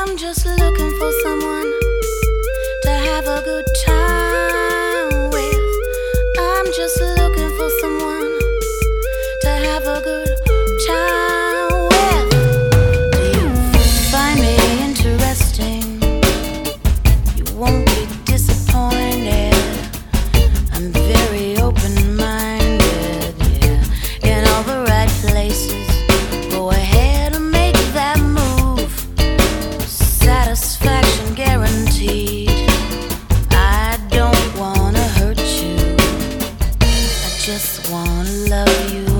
I'm just looking for someone to have a good time with. I'm just looking for someone to have a good time with. Do you find me interesting? You won't be disappointed. I'm very open-minded, yeah, in all the right places. Go ahead and make that move. Satisfaction guaranteed. I don't wanna hurt you, I just wanna love you.